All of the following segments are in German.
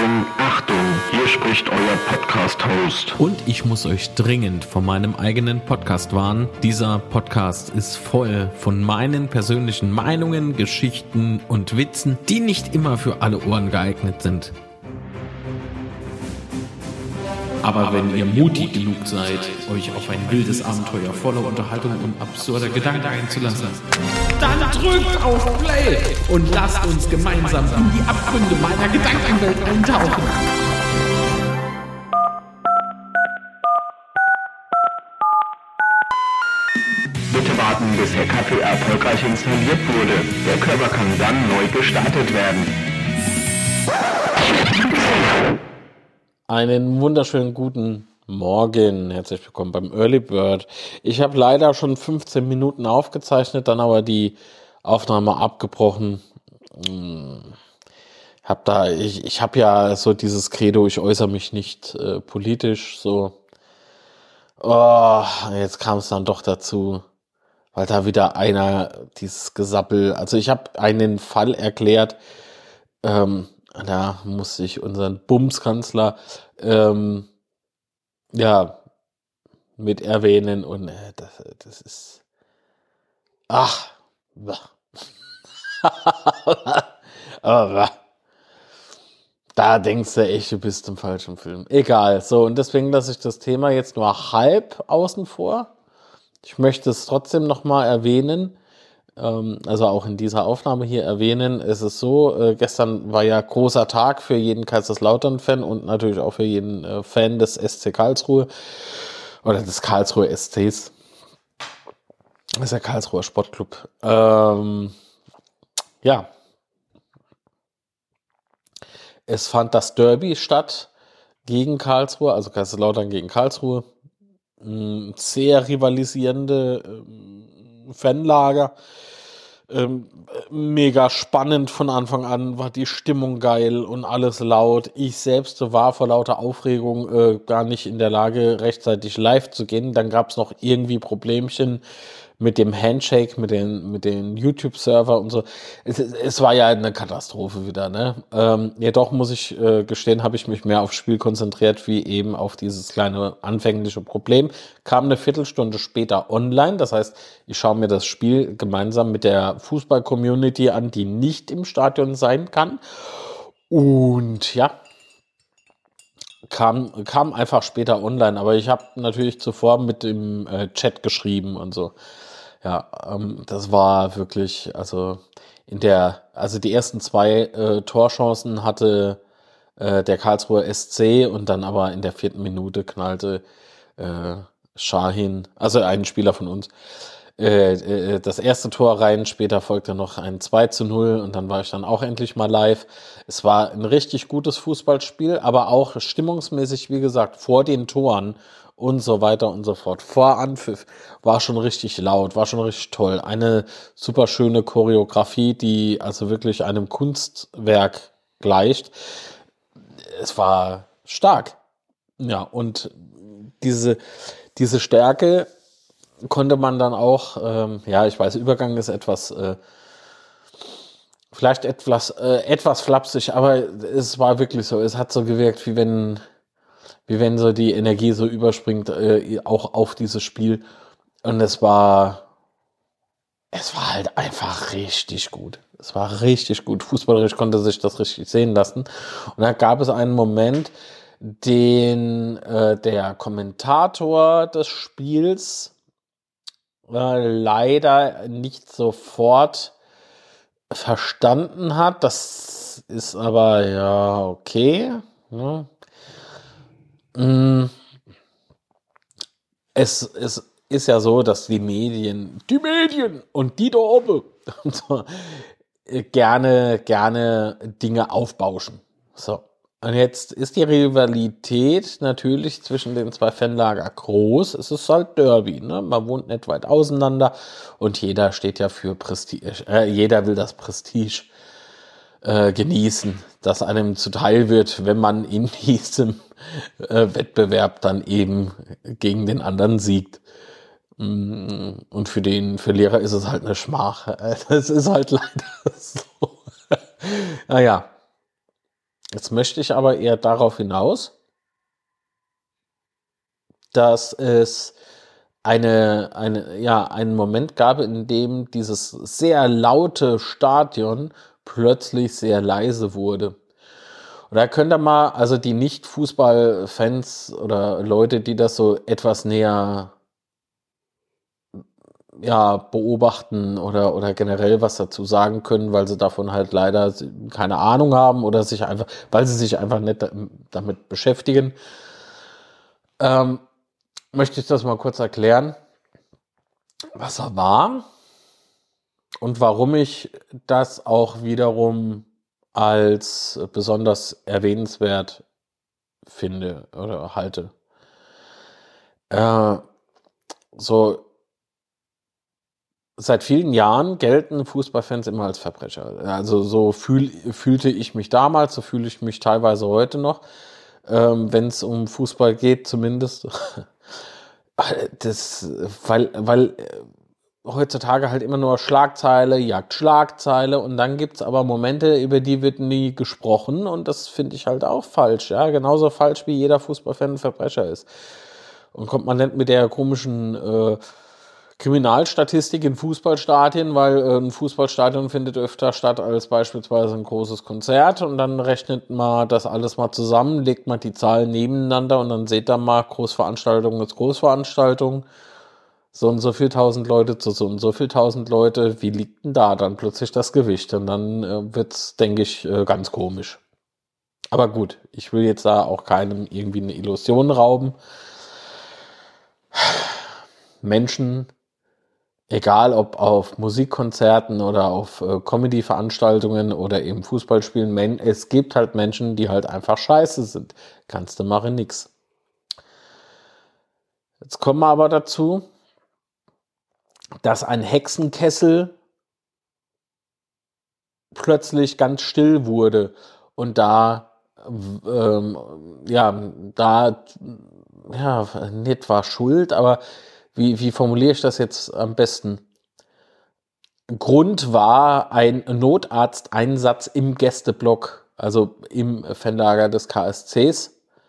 Achtung, Achtung, hier spricht euer Podcast-Host. Und ich muss euch dringend von meinem eigenen Podcast warnen. Dieser Podcast ist voll von meinen persönlichen Meinungen, Geschichten und Witzen, die nicht immer für alle Ohren geeignet sind. Aber wenn ihr mutig genug seid, euch auf ein wildes Abenteuer voller Unterhaltung und absurder Gedanken einzulassen, dann drückt auf Play und lasst uns gemeinsam in die Abgründe meiner Gedankenwelt eintauchen. Bitte warten, bis der Kaffee erfolgreich installiert wurde. Der Körper kann dann neu gestartet werden. Einen wunderschönen guten Morgen. Herzlich willkommen beim Early Bird. Ich habe leider schon 15 Minuten aufgezeichnet, dann aber die Aufnahme abgebrochen. Ich habe ja so dieses Credo, ich äußere mich nicht politisch. So, jetzt kam es dann doch dazu, weil da wieder einer dieses Gesappel. Also ich habe einen Fall erklärt. Da muss ich unseren Bumskanzler mit erwähnen und das ist da denkst du echt, du bist im falschen Film. Egal, so, und deswegen lasse ich das Thema jetzt nur halb außen vor. Ich möchte es trotzdem nochmal erwähnen. Also auch in dieser Aufnahme hier erwähnen, es ist so, gestern war ja großer Tag für jeden Kaiserslautern-Fan und natürlich auch für jeden Fan des SC Karlsruhe oder des Karlsruher SCs. Das ist der Karlsruher Sportclub. Es fand das Derby statt gegen Karlsruhe, also Kaiserslautern gegen Karlsruhe. Sehr rivalisierende Fanlager. Mega spannend von Anfang an, war die Stimmung geil und alles laut. Ich selbst war vor lauter Aufregung gar nicht in der Lage, rechtzeitig live zu gehen. Dann gab es noch irgendwie Problemchen mit dem Handshake, mit den YouTube-Server und so. Es war ja eine Katastrophe wieder, ne? Jedoch muss ich gestehen, habe ich mich mehr aufs Spiel konzentriert, wie eben auf dieses kleine anfängliche Problem. Kam eine Viertelstunde später online, das heißt, ich schaue mir das Spiel gemeinsam mit der Fußball-Community an, die nicht im Stadion sein kann. Und ja, kam einfach später online, aber ich habe natürlich zuvor mit dem Chat geschrieben und so. Ja, das war wirklich, also die ersten zwei Torchancen hatte der Karlsruher SC und dann aber in der 4. Minute knallte Şahin, also ein Spieler von uns, das erste Tor rein, später folgte noch ein 2:0 und dann war ich dann auch endlich mal live. Es war ein richtig gutes Fußballspiel, aber auch stimmungsmäßig, wie gesagt, vor den Toren und so weiter und so fort. Vor Anpfiff war schon richtig laut, war schon richtig toll. Eine super schöne Choreografie, die also wirklich einem Kunstwerk gleicht. Es war stark. Ja, und diese Stärke konnte man dann auch, ich weiß, Übergang ist etwas, vielleicht etwas flapsig, aber es war wirklich so, es hat so gewirkt, wie wenn so die Energie so überspringt, auch auf dieses Spiel. Und es war halt einfach richtig gut. Es war richtig gut. Fußballerisch konnte sich das richtig sehen lassen. Und da gab es einen Moment, den der Kommentator des Spiels leider nicht sofort verstanden hat. Das ist aber ja okay. Ne? Es ist ja so, dass die Medien und die da oben gerne Dinge aufbauschen. So. Und jetzt ist die Rivalität natürlich zwischen den zwei Fanlager groß. Es ist halt Derby, ne? Man wohnt nicht weit auseinander und jeder steht ja für Prestige. Jeder will das Prestige genießen, das einem zuteil wird, wenn man in diesem Wettbewerb dann eben gegen den anderen siegt. Und für Lehrer ist es halt eine Schmach. Das ist halt leider so. Naja. Jetzt möchte ich aber eher darauf hinaus, dass es einen Moment gab, in dem dieses sehr laute Stadion plötzlich sehr leise wurde. Und da könnt ihr mal, also die Nicht-Fußball-Fans oder Leute, die das so etwas näher beobachten oder generell was dazu sagen können, weil sie davon halt leider keine Ahnung haben oder weil sie sich einfach nicht damit beschäftigen, möchte ich das mal kurz erklären, was er war und warum ich das auch wiederum als besonders erwähnenswert finde oder halte. So seit vielen Jahren gelten Fußballfans immer als Verbrecher. Also so fühlte ich mich damals, so fühle ich mich teilweise heute noch, wenn es um Fußball geht zumindest. Weil heutzutage halt immer nur Schlagzeile jagt Schlagzeile und dann gibt's aber Momente, über die wird nie gesprochen und das finde ich halt auch falsch. Ja, genauso falsch wie jeder Fußballfan ein Verbrecher ist. Und kommt man nicht mit der komischen Kriminalstatistik in Fußballstadien, weil ein Fußballstadion findet öfter statt als beispielsweise ein großes Konzert und dann rechnet man das alles mal zusammen, legt man die Zahlen nebeneinander und dann seht ihr mal, Großveranstaltung ist Großveranstaltung, so und so viel tausend Leute zu so und so viel tausend Leute, wie liegt denn da dann plötzlich das Gewicht? Und dann wird's, denke ich, ganz komisch. Aber gut, ich will jetzt da auch keinem irgendwie eine Illusion rauben. Menschen, egal ob auf Musikkonzerten oder auf Comedy-Veranstaltungen oder eben Fußballspielen, es gibt halt Menschen, die halt einfach scheiße sind. Kannst du machen nix. Jetzt kommen wir aber dazu, dass ein Hexenkessel plötzlich ganz still wurde und nicht war schuld, aber wie formuliere ich das jetzt am besten? Grund war ein Notarzteinsatz im Gästeblock, also im Fanlager des KSCs.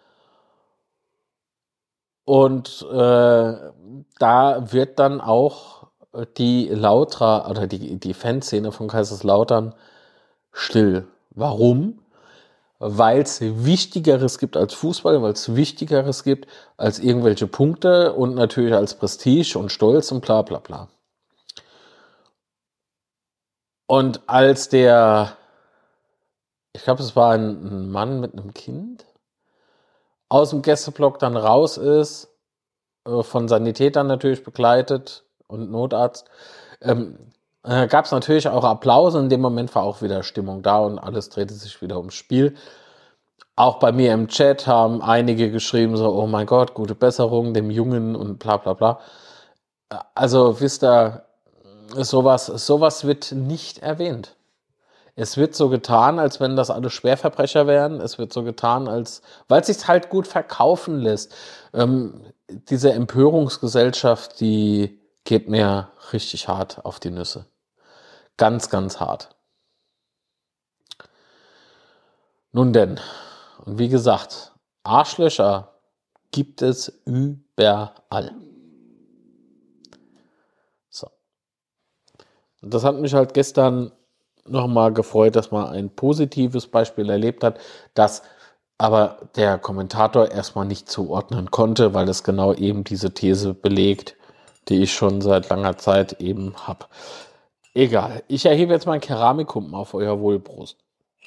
Und da wird dann auch die Lautra oder die Fanszene von Kaiserslautern still. Warum? Weil es Wichtigeres gibt als Fußball, weil es Wichtigeres gibt als irgendwelche Punkte und natürlich als Prestige und Stolz und bla bla bla. Und als ich glaube, es war ein Mann mit einem Kind, aus dem Gästeblock dann raus ist, von Sanitätern natürlich begleitet und Notarzt, gab es natürlich auch Applaus und in dem Moment war auch wieder Stimmung da und alles drehte sich wieder ums Spiel. Auch bei mir im Chat haben einige geschrieben so, oh mein Gott, gute Besserung dem Jungen und bla bla bla. Also wisst ihr, sowas wird nicht erwähnt. Es wird so getan, als wenn das alle Schwerverbrecher wären. Es wird so getan, weil es sich halt gut verkaufen lässt. Diese Empörungsgesellschaft, die geht mir richtig hart auf die Nüsse. Ganz, ganz hart. Nun denn, und wie gesagt, Arschlöcher gibt es überall. So. Und das hat mich halt gestern nochmal gefreut, dass man ein positives Beispiel erlebt hat, das aber der Kommentator erstmal nicht zuordnen konnte, weil es genau eben diese These belegt, die ich schon seit langer Zeit eben habe. Egal, ich erhebe jetzt meinen Keramikkumpen auf euer Wohlbrust.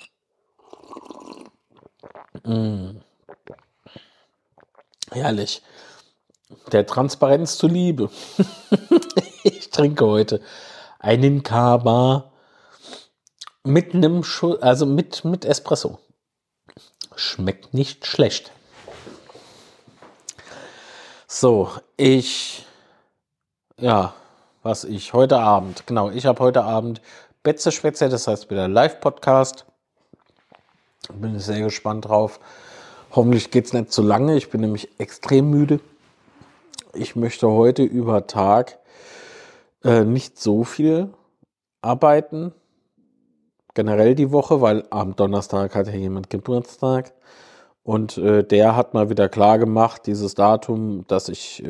Herrlich. Der Transparenz zuliebe. Ich trinke heute einen Kaba mit einem mit Espresso. Schmeckt nicht schlecht. So, heute Abend, genau, ich habe heute Abend Betze-Schwätze, das heißt wieder Live-Podcast. Bin sehr gespannt drauf. Hoffentlich geht es nicht zu lange, ich bin nämlich extrem müde. Ich möchte heute über Tag nicht so viel arbeiten, generell die Woche, weil am Donnerstag hat ja jemand Geburtstag. Und der hat mal wieder klar gemacht, dieses Datum, dass ich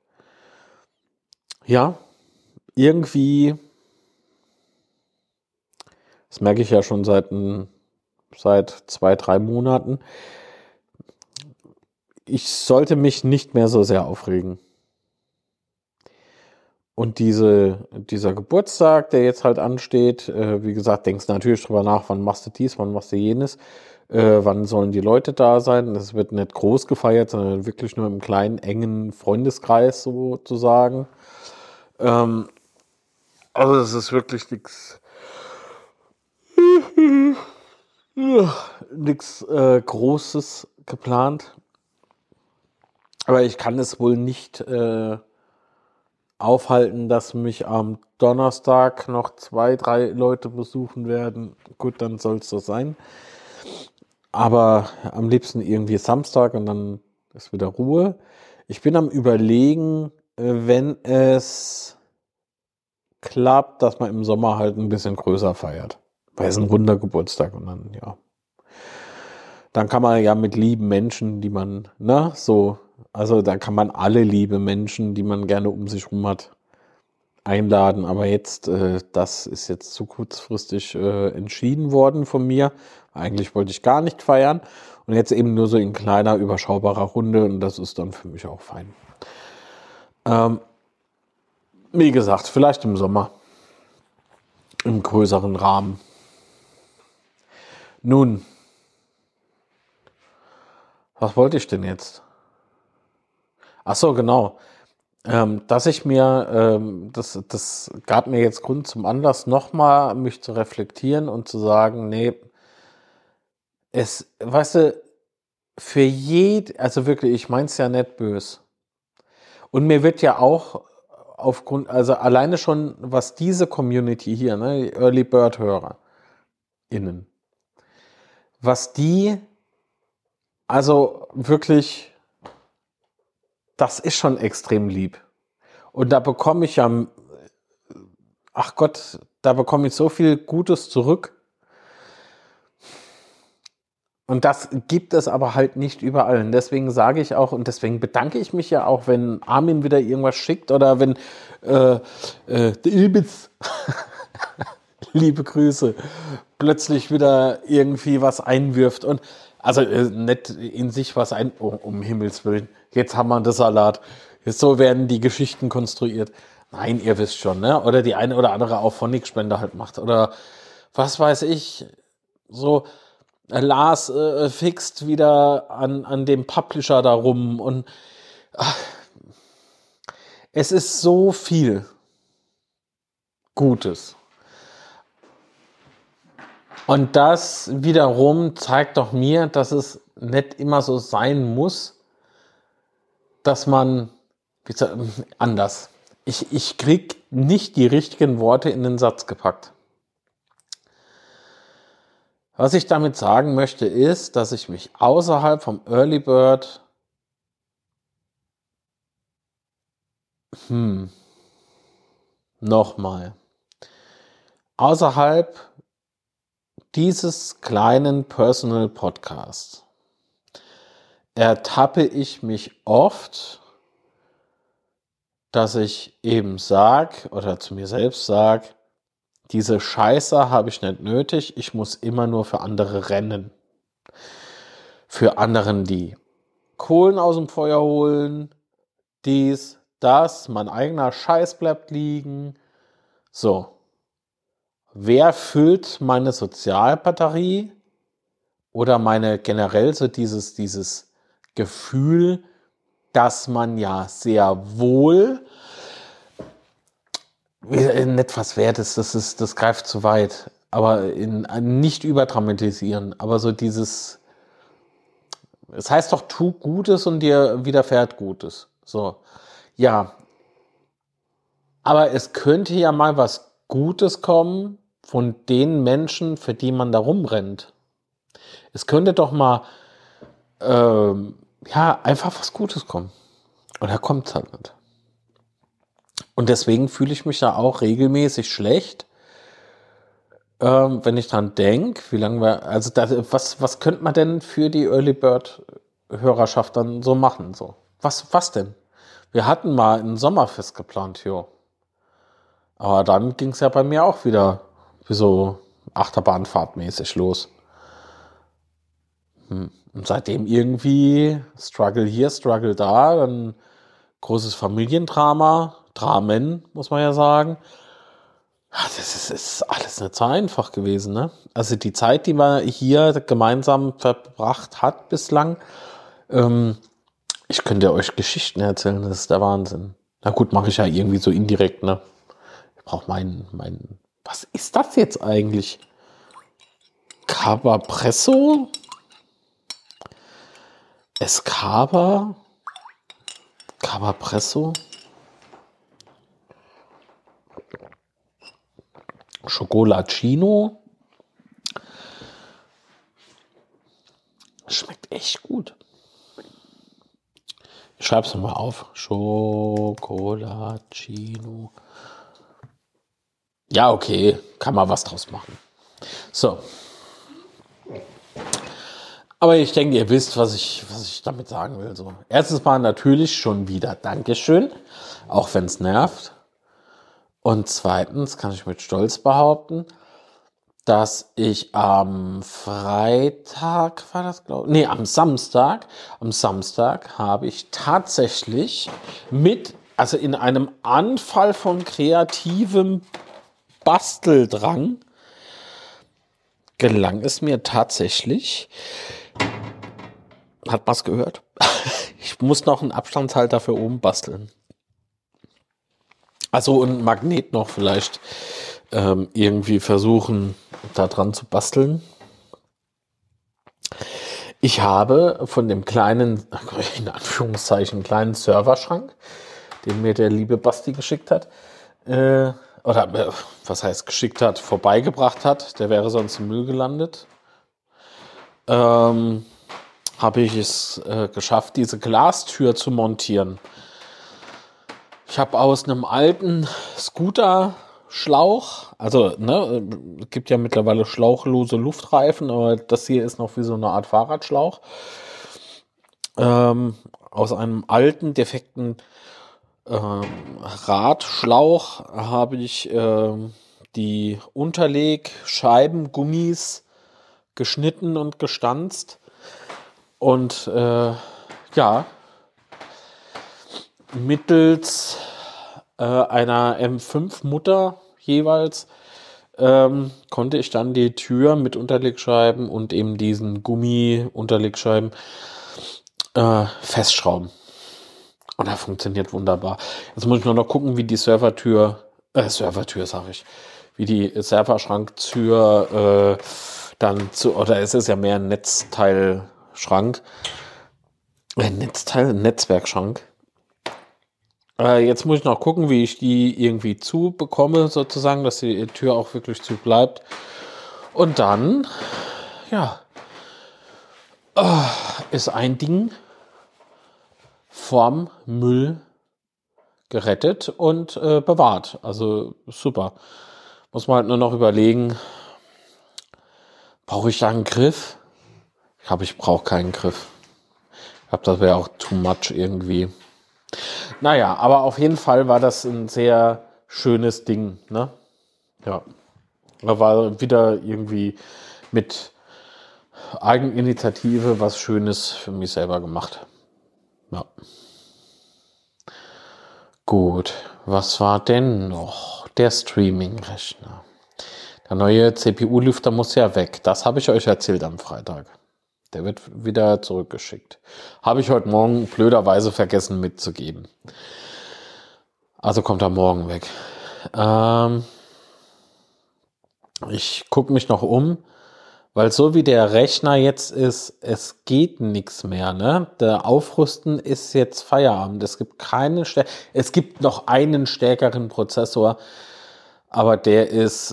ja irgendwie, das merke ich ja schon seit 2, 3 Monaten, ich sollte mich nicht mehr so sehr aufregen. Und dieser Geburtstag, der jetzt halt ansteht, wie gesagt, denkst natürlich drüber nach, wann machst du dies, wann machst du jenes, wann sollen die Leute da sein. Das wird nicht groß gefeiert, sondern wirklich nur im kleinen, engen Freundeskreis sozusagen. Also das ist wirklich nichts Großes geplant. Aber ich kann es wohl nicht aufhalten, dass mich am Donnerstag noch 2, 3 Leute besuchen werden. Gut, dann soll es so sein. Aber am liebsten irgendwie Samstag und dann ist wieder Ruhe. Ich bin am Überlegen, wenn es klappt, dass man im Sommer halt ein bisschen größer feiert. Weil es ein runder Geburtstag und dann, ja. Dann kann man ja mit lieben Menschen, die man, also da kann man alle liebe Menschen, die man gerne um sich rum hat, einladen. Aber jetzt, das ist jetzt zu kurzfristig entschieden worden von mir. Eigentlich wollte ich gar nicht feiern. Und jetzt eben nur so in kleiner, überschaubarer Runde. Und das ist dann für mich auch fein. Wie gesagt, vielleicht im Sommer. Im größeren Rahmen. Nun, was wollte ich denn jetzt? Ach so, genau. Dass ich mir, das gab mir jetzt Grund zum Anlass, nochmal mich zu reflektieren und zu sagen, nee, weißt du, also wirklich, ich meine es ja nicht böse. Und mir wird ja auch also alleine schon, was diese Community hier, ne, die Early Bird HörerInnen, was die, also wirklich, das ist schon extrem lieb. Und da bekomme ich ja, ach Gott, da bekomme ich so viel Gutes zurück. Und das gibt es aber halt nicht überall. Und deswegen sage ich auch, und deswegen bedanke ich mich ja auch, wenn Armin wieder irgendwas schickt oder wenn der Ilbitz, liebe Grüße, plötzlich wieder irgendwie was einwirft. Und also nicht in sich was um Himmels Willen. Jetzt haben wir das Salat. Jetzt so werden die Geschichten konstruiert. Nein, ihr wisst schon, ne? Oder die eine oder andere Auphonic-Spende halt macht. Oder was weiß ich, so. Lars fixt wieder an dem Publisher da rum und es ist so viel Gutes. Und das wiederum zeigt doch mir, dass es nicht immer so sein muss, dass man, anders. Ich krieg nicht die richtigen Worte in den Satz gepackt. Was ich damit sagen möchte, ist, dass ich mich außerhalb vom Early Bird nochmal außerhalb dieses kleinen Personal Podcasts ertappe ich mich oft, dass ich eben sage oder zu mir selbst sage, diese Scheiße habe ich nicht nötig, ich muss immer nur für andere rennen. Für anderen, die Kohlen aus dem Feuer holen, dies, das, mein eigener Scheiß bleibt liegen. So. Wer füllt meine Sozialbatterie oder meine generell so dieses Gefühl, dass man ja sehr wohl nicht was wert ist, das greift zu weit, aber nicht überdramatisieren, aber so es heißt doch, tu Gutes und dir widerfährt Gutes. So, ja. Aber es könnte ja mal was Gutes kommen von den Menschen, für die man da rumrennt. Es könnte doch mal, einfach was Gutes kommen. Und da kommt es halt nicht. Und deswegen fühle ich mich da auch regelmäßig schlecht, Wenn ich dran denke, wie lange wir, also was könnte man denn für die Early Bird Hörerschaft dann so machen? So? Was denn? Wir hatten mal ein Sommerfest geplant, jo. Aber dann ging es ja bei mir auch wieder wie so Achterbahnfahrtmäßig los. Und seitdem irgendwie Struggle hier, Struggle da, dann großes Familiendrama, Dramen, muss man ja sagen. Ja, ist alles nicht so einfach gewesen, ne? Also die Zeit, die man hier gemeinsam verbracht hat bislang, ich könnte euch Geschichten erzählen, das ist der Wahnsinn. Na gut, mache ich ja irgendwie so indirekt, ne? Ich brauche was ist das jetzt eigentlich? Cabapresso? Escaba? Cabapresso? Chocolacino? Schmeckt echt gut. Ich schreibe es mal auf. Chocolacino. Ja, okay. Kann man was draus machen. So. Aber ich denke, ihr wisst, was ich damit sagen will. So. Erstens mal natürlich schon wieder Dankeschön, auch wenn es nervt. Und zweitens kann ich mit Stolz behaupten, dass ich am Freitag, war das glaube ich, nee, am Samstag habe ich tatsächlich also in einem Anfall von kreativem Basteldrang, gelang es mir tatsächlich, hat man es gehört? Ich muss noch einen Abstandshalter für oben basteln. Also ein Magnet noch vielleicht irgendwie versuchen, da dran zu basteln. Ich habe von dem kleinen, in Anführungszeichen, kleinen Serverschrank, den mir der liebe Basti geschickt hat, was heißt geschickt hat, vorbeigebracht hat, der wäre sonst im Müll gelandet, habe ich es geschafft, diese Glastür zu montieren. Ich habe aus einem alten Scooter-Schlauch, also es gibt ja mittlerweile schlauchlose Luftreifen, aber das hier ist noch wie so eine Art Fahrradschlauch. Aus einem alten, defekten Radschlauch habe ich die Unterlegscheiben, Gummis geschnitten und gestanzt. Und mittels einer M5-Mutter jeweils konnte ich dann die Tür mit Unterlegscheiben und eben diesen Gummi-Unterlegscheiben festschrauben. Und das funktioniert wunderbar. Jetzt muss ich nur noch gucken, wie die Serverschranktür, oder es ist ja mehr ein Netzteilschrank, Netzwerkschrank. Jetzt muss ich noch gucken, wie ich die irgendwie zu bekomme, sozusagen, dass die Tür auch wirklich zu bleibt. Und dann, ist ein Ding vorm Müll gerettet und bewahrt. Also super. Muss man halt nur noch überlegen, brauche ich da einen Griff? Ich brauche keinen Griff. Ich glaube, das wäre auch too much irgendwie. Naja, aber auf jeden Fall war das ein sehr schönes Ding, ne? Ja. Da war wieder irgendwie mit Eigeninitiative was Schönes für mich selber gemacht. Ja. Gut, was war denn noch? Der Streaming-Rechner. Der neue CPU-Lüfter muss ja weg. Das habe ich euch erzählt am Freitag. Der wird wieder zurückgeschickt. Habe ich heute Morgen blöderweise vergessen mitzugeben. Also kommt er morgen weg. Ich gucke mich noch um, weil so wie der Rechner jetzt ist, es geht nichts mehr. Ne? Der Aufrüsten ist jetzt Feierabend. Es gibt noch einen stärkeren Prozessor, aber der ist,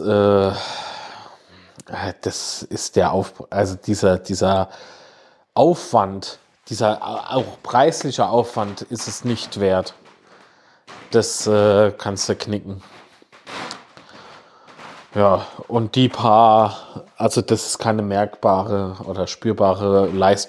das ist dieser Aufwand, dieser auch preisliche Aufwand ist es nicht wert. Das kannst du knicken. Ja, und also das ist keine merkbare oder spürbare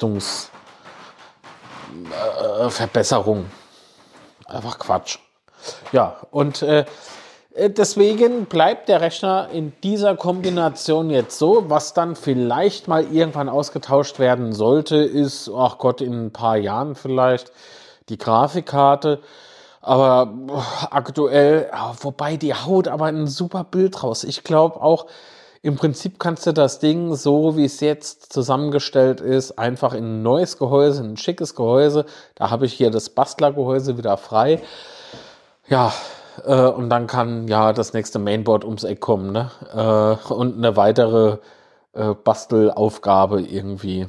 Leistungsverbesserung. Einfach Quatsch. Ja, und deswegen bleibt der Rechner in dieser Kombination jetzt so. Was dann vielleicht mal irgendwann ausgetauscht werden sollte, ist, ach Gott, in ein paar Jahren vielleicht die Grafikkarte. Aber aktuell, wobei die haut aber ein super Bild raus. Ich glaube auch, im Prinzip kannst du das Ding, so wie es jetzt zusammengestellt ist, einfach in ein neues Gehäuse, ein schickes Gehäuse. Da habe ich hier das Bastlergehäuse wieder frei. Ja, und dann kann ja das nächste Mainboard ums Eck kommen, ne? Und eine weitere Bastelaufgabe irgendwie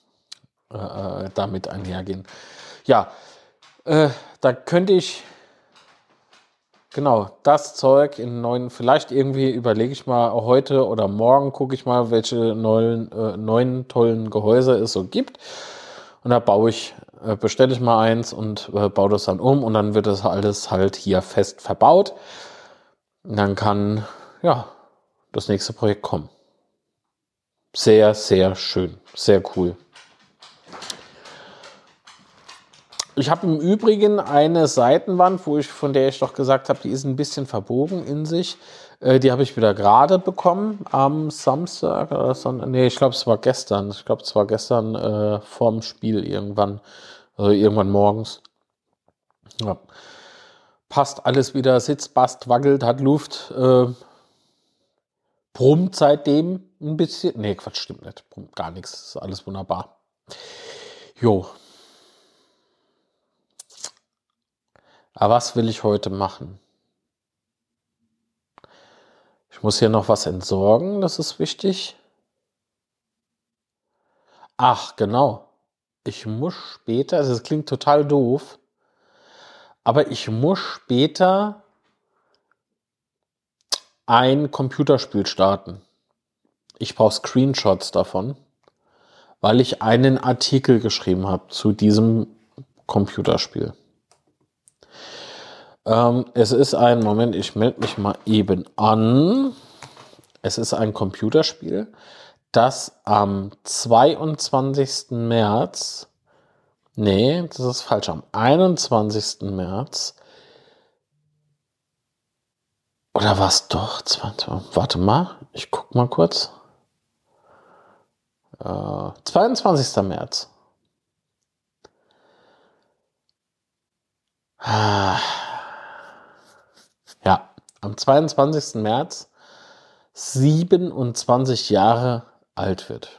damit einhergehen. Ja, da könnte ich genau das Zeug in neuen, vielleicht irgendwie überlege ich mal heute oder morgen, gucke ich mal, welche neuen tollen Gehäuse es so gibt. Und da bestelle ich mal eins und baue das dann um und dann wird das alles halt hier fest verbaut. Und dann kann, ja, das nächste Projekt kommen. Sehr, sehr schön, sehr cool. Ich habe im Übrigen eine Seitenwand, von der ich doch gesagt habe, die ist ein bisschen verbogen in sich. Die habe ich wieder gerade bekommen am Samstag. Nee, ich glaube, es war gestern. Ich glaube, es war gestern vorm Spiel irgendwann. Also irgendwann morgens. Ja. Passt alles wieder, sitzt, passt, wackelt, hat Luft. Brummt seitdem ein bisschen. Nee, Quatsch, stimmt nicht. Brummt gar nichts. Ist alles wunderbar. Jo. Aber was will ich heute machen? Ich muss hier noch was entsorgen, das ist wichtig. Ach, genau. Ich muss später, also es klingt total doof, aber ich muss später ein Computerspiel starten. Ich brauche Screenshots davon, weil ich einen Artikel geschrieben habe zu diesem Computerspiel. Es ist Moment, ich melde mich mal eben an. Es ist ein Computerspiel, das am 22. März, nee, das ist falsch, am 21. März, oder was doch, warte mal, ich guck mal kurz. 22. März. Ja, am 22. März 27 Jahre alt wird.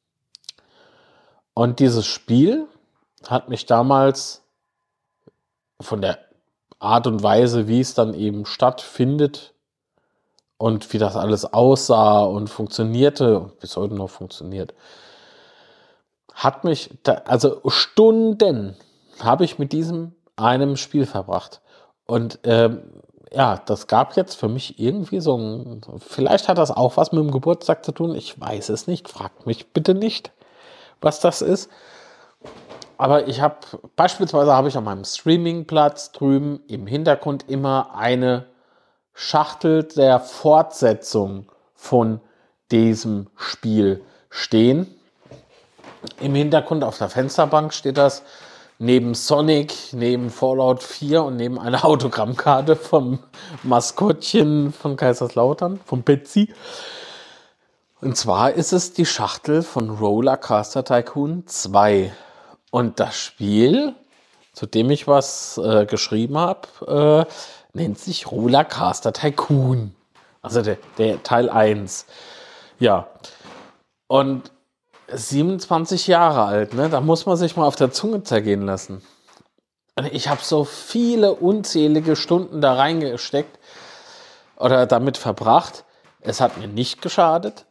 Und dieses Spiel hat mich damals von der Art und Weise, wie es dann eben stattfindet und wie das alles aussah und funktionierte und bis heute noch funktioniert, hat mich, also Stunden habe ich mit diesem einem Spiel verbracht. Und ja, das gab jetzt für mich irgendwie vielleicht hat das auch was mit dem Geburtstag zu tun, ich weiß es nicht, fragt mich bitte nicht, was das ist. Aber beispielsweise habe ich an meinem Streamingplatz drüben im Hintergrund immer eine Schachtel der Fortsetzung von diesem Spiel stehen. Im Hintergrund auf der Fensterbank steht das, neben Sonic, neben Fallout 4 und neben einer Autogrammkarte vom Maskottchen von Kaiserslautern, vom Betsy. Und zwar ist es die Schachtel von Roller Coaster Tycoon 2. Und das Spiel, zu dem ich was geschrieben habe, nennt sich Roller Coaster Tycoon. Also der Teil 1. Ja. Und 27 Jahre alt, ne? Da muss man sich mal auf der Zunge zergehen lassen. Ich habe so viele unzählige Stunden da reingesteckt oder damit verbracht. Es hat mir nicht geschadet.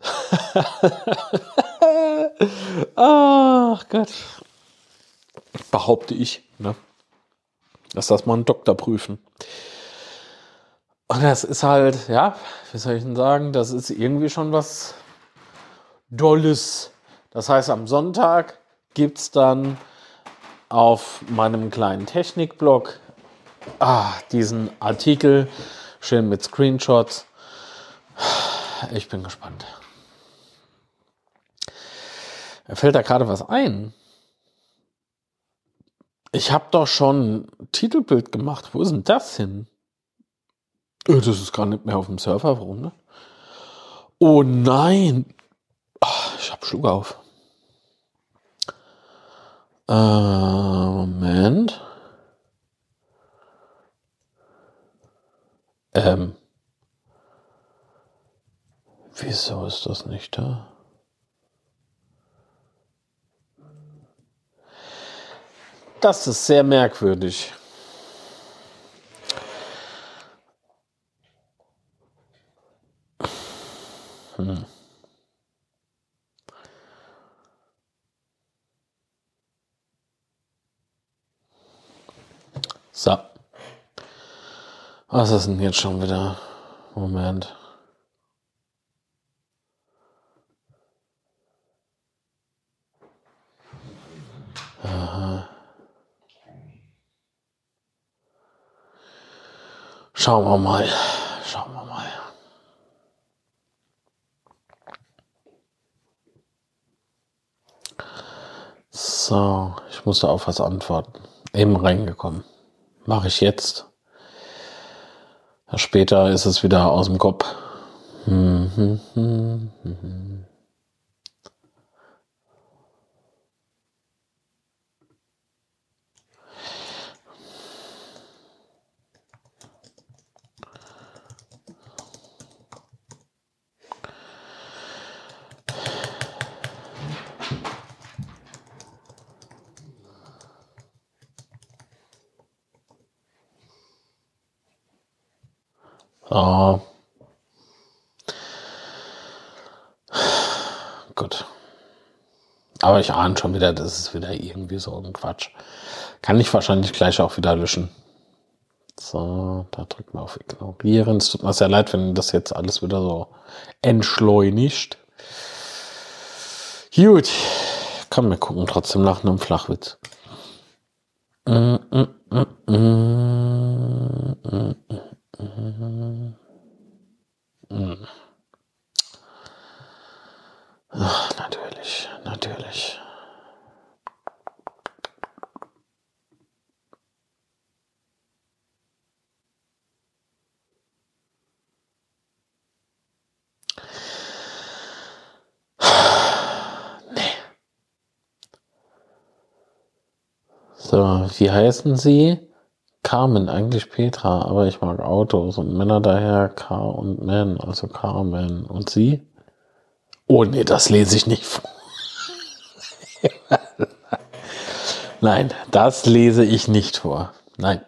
Ach Gott. Behaupte ich, ne? Lass das mal einen Doktor prüfen. Und das ist halt, ja, wie soll ich denn sagen, das ist irgendwie schon was Dolles. Das heißt, am Sonntag gibt es dann auf meinem kleinen Technikblog diesen Artikel, schön mit Screenshots. Ich bin gespannt. Mir fällt da gerade was ein. Ich habe doch schon ein Titelbild gemacht. Wo ist denn das hin? Das ist gar nicht mehr auf dem Server. Warum, ne? Oh nein. Ach, ich hab Schluck auf. Moment. Wieso ist das nicht da? Das ist sehr merkwürdig. So. Was ist denn jetzt schon wieder? Moment. Aha. Schauen wir mal. So, ich musste auf was antworten. Eben reingekommen. Mache ich jetzt. Später ist es wieder aus dem Kopf. So. Gut. Aber ich ahne schon wieder, das ist wieder irgendwie so ein Quatsch. Kann ich wahrscheinlich gleich auch wieder löschen. So, da drücken wir auf Ignorieren. Es tut mir sehr leid, wenn das jetzt alles wieder so entschleunigt. Gut. Komm, wir gucken trotzdem nach einem Flachwitz. Ach, natürlich. Nee. So, wie heißen Sie? Carmen, eigentlich Petra, aber ich mag Autos und Männer, daher Car und Man, also Carmen. Und Sie? Oh nee, das lese ich nicht vor. Nein, das lese ich nicht vor. Nein.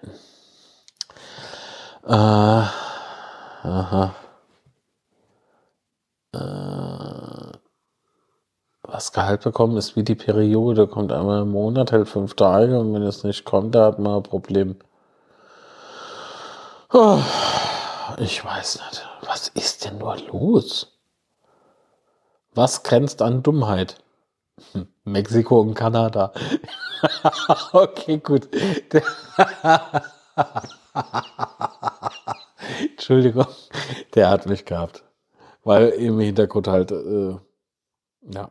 Was Gehalt bekommen ist wie die Periode. Kommt einmal im Monat, hält 5 Tage und wenn es nicht kommt, da hat man ein Problem. Oh, ich weiß nicht. Was ist denn nur los? Was grenzt an Dummheit? Mexiko und Kanada. Okay, gut. Entschuldigung, der hat mich gehabt. Weil im Hintergrund halt, ja.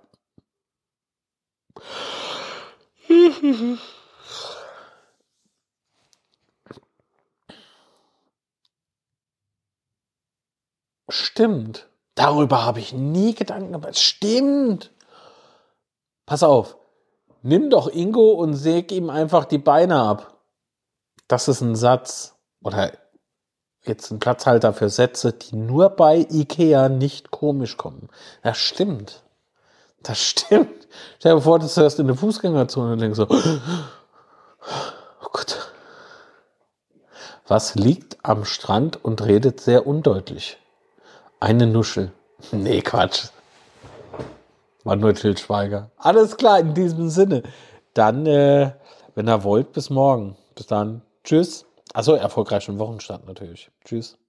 Stimmt. Darüber habe ich nie Gedanken gemacht. Stimmt. Pass auf. Nimm doch Ingo und säg ihm einfach die Beine ab. Das ist ein Satz. Oder jetzt ein Platzhalter für Sätze, die nur bei Ikea nicht komisch kommen. Das stimmt. Stell dir vor, du hörst in der Fußgängerzone und denkst so, oh Gott. Was liegt am Strand und redet sehr undeutlich? Eine Nuschel. Nee, Quatsch. War nur Til Schweiger. Alles klar, in diesem Sinne. Dann, wenn ihr wollt, bis morgen. Bis dann. Tschüss. Achso, erfolgreichen Wochenstart natürlich. Tschüss.